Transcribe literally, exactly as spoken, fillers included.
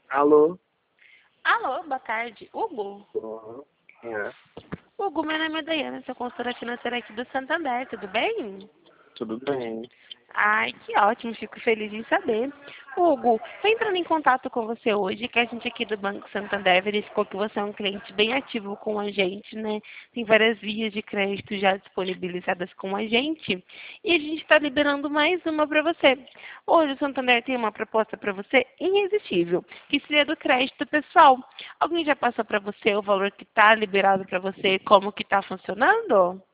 Alô? Alô, boa tarde. Hugo? Uhum. Quem é? Hugo, meu nome é Daiana, sou consultora financeira aqui do Santander, tudo bem? Tudo bem? Ai, que ótimo, fico feliz em saber. Hugo, estou entrando em contato com você hoje, que a gente aqui do Banco Santander verificou que você é um cliente bem ativo com a gente, né? Tem várias vias de crédito já disponibilizadas com a gente. E a gente está liberando mais uma para você. Hoje o Santander tem uma proposta para você irresistível, que seria do crédito pessoal. Alguém já passou para você o valor que está liberado para você, como que está funcionando?